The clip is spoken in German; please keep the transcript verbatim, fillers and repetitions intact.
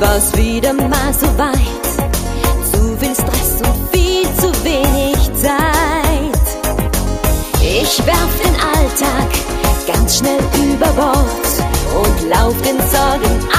war's wieder mal so weit. Zu viel Stress und viel zu wenig Zeit. Ich werf den Alltag ganz schnell über Bord und lauf den Sorgen